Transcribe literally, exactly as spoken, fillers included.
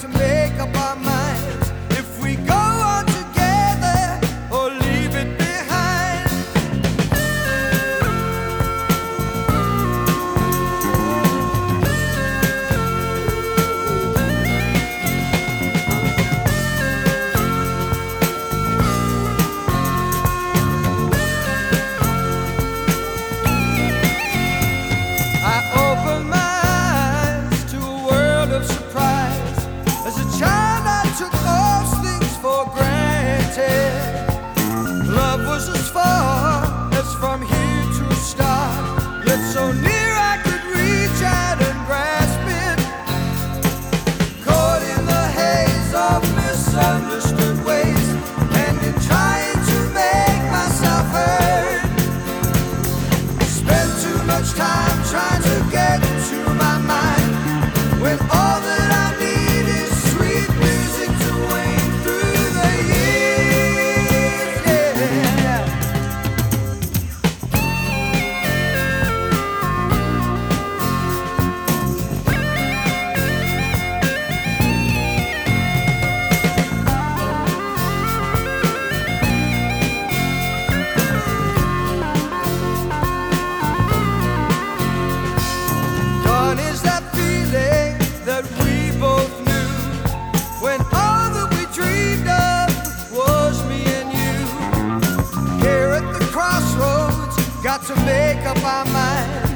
to make up our minds if we go on together or leave it behind. I opened my eyes to a world of surprise. As a child I took most things for granted. Love was as far as from here to a star, yet so near I could reach out and grasp it. Caught in the haze of misunderstood ways, and in trying to make myself heard, spent too much time trying to get to my mind, when all that I need is sweet music to wane through the years. Yeah. Gone is that feeling that we both knew, when all that we dreamed of was me and you. Here at the crossroads, got to make up our minds